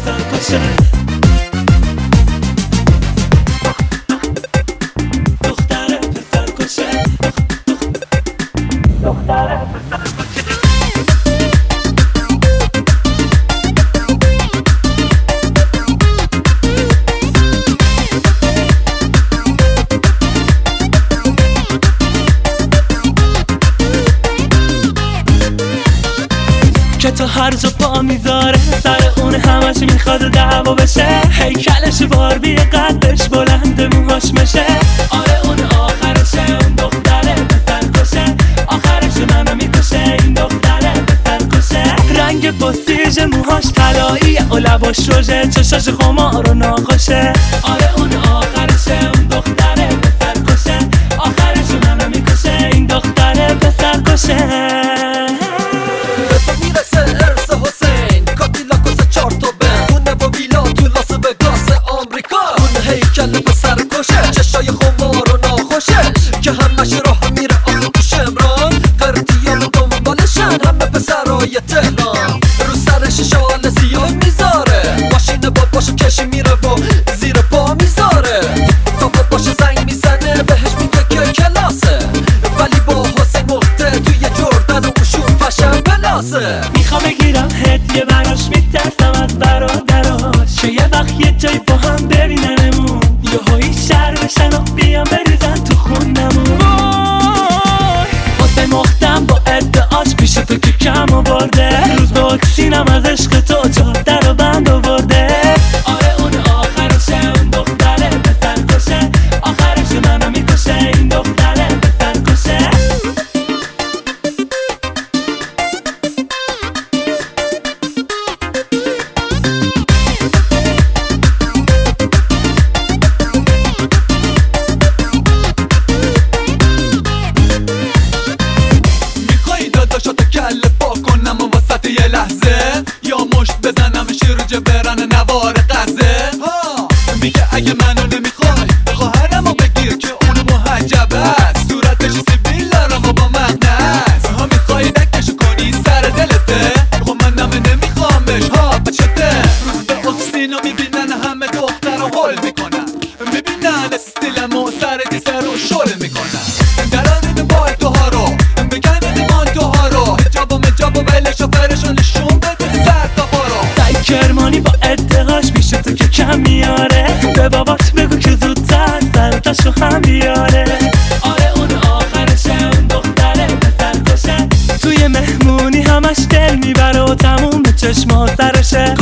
پسر کشه دختره پسر کشه دختره پسر کشه که تو هر جا پا میذاره سر اون همش میخواد دعوا بشه هیکلش باربی قدش بلند موهاش مشه آره اون آخرشه اون دختره پسر کشه آخرش منو میکشه این دختره پسر کشه رنگ بسیج موهاش طلاییه و لباش روژه چشاش خمار و ناخوشه آره اون آخرشه اون دختره پسر کشه آخرش منو میکشه این دختره پسر کشه هیکل پسر کشه چشای خمار و ناخوشه که همش راه میره آخه تو شمران قرطیان دنبالشن همه پسرای تهران رو سرش شال سیاه میذاره ماشین باباشو کشی میره و زیر پا میذاره تا باباشو زنگ میزنه بهش میگه که کلاسه ولی با حسین مخته توی جردن و اوشون فشن بلاسه میخوام بگیرم هدیه براش میترسم از برادراش که یه وقت یه جایی با هم ببیننمون یهویی شر بشن و بیان بریزن تو خونمون حسین مختم با ادعاش پیش تو که کم آورده روز با اکسینم از عشق تو جاده رو بند آورده آره اون آخرشه اون دختره پسر کشه آخرش منو میکشه این دختره پسر کشه یه لحظه یا مشت بزنمش رو جبران نوار قزه میگه اگه منو نمیخوای خواهرمو بگیر که اونو محجب است صورتش سیبیل دارم و با مغنست میخوای نکشو کنی سر دلته خب منم نمیخوامش بچته روز به اکسینو میبینن همه دختر رو حل میکنن میبینن استیلم و سر دیسه رو شل میکنن درانه با اتوها رو بگن مانتوها رو حجاب و بله شفرشو نشون بده سر تا بارو سعی کرمانی با ادعاش پیش تو که کم میاره به بابات بگو که زودتر سرتاشو هم بیاره آره اون آخرشه اون دختره پسر کشه توی مهمونی همش دل میبره و تموم به چشما سرشه